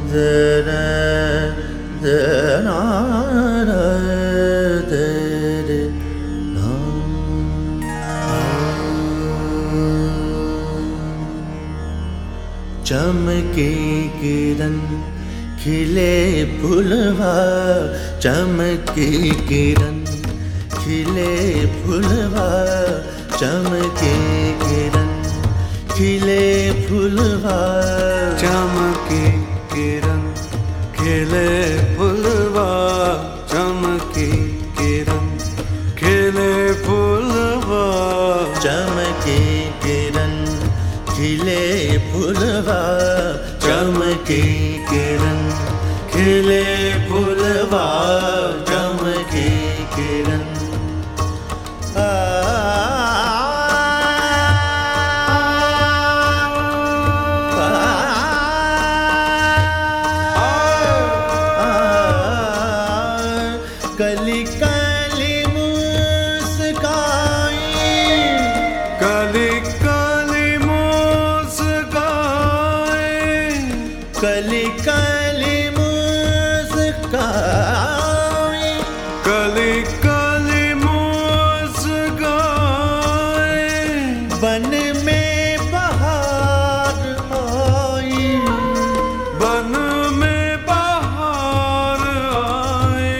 चमके किरण खिले फूलवा, चमके किरण खिले फूलवा, चमके किरण खिले फूलवा, चमके किरण खिले फूलवा, चमके किरण खिले फूलवा, चमके किरण खिले फूलवा, चमके किरण खिले फूलवा, चमके किरण कली कली मुस्काई, कली कली मुस्काई, कली कली मुस्काई, कली कली मुस्काई, बन में बहार आई, बन में बहार आई,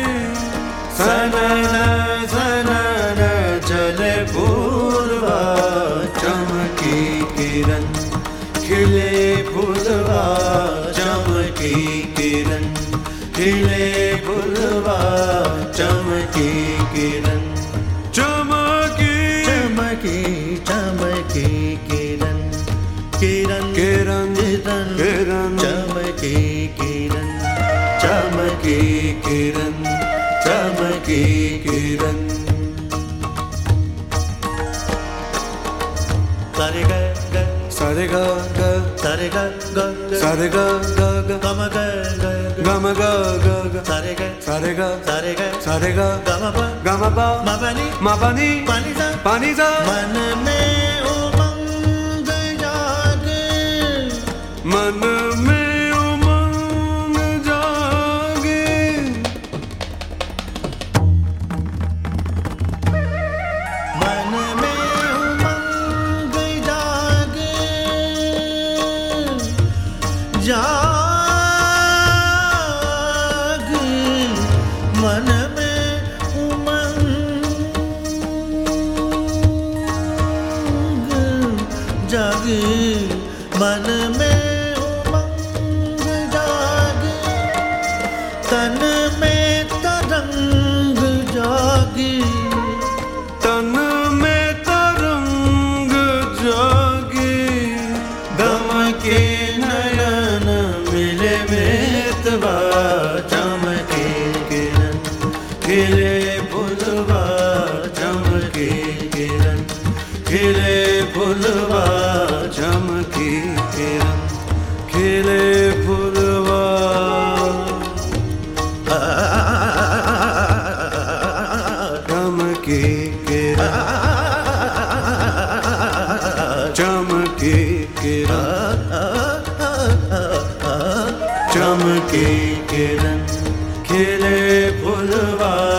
सनन सनन चले पूर्वा, चमके किरण खिले फूलवा, चमके किरण खिले फूलवा, चमके किरण चमकी चमके चमके किरण किरण किरण किरण किरण चमके किरण चमके किरण चमके किरण सारे ग सारे ग ग सारे ग सारे ग ग ग गम ग गम ग ग ग सारे ग सारे ग सारे ग सारे ग गम प गम प म पानी मा पानी पानी सा पानी सा मन में उमंग जागे, मन में उमंग जागे, मन में उमंग जागे, जाग मन में उमंग जागे, मन में उमंग जागे, तन में तरंग जागी, तन में तरंग जागे, गम के नयन मिले बेतवा, चमके किरण खिले फूलवा, चमके किरण खिले फूलवा, चमकी किरण खिले फूलवा, चमकी किरण चमकी किरण चमके किरण खिले फूलवा,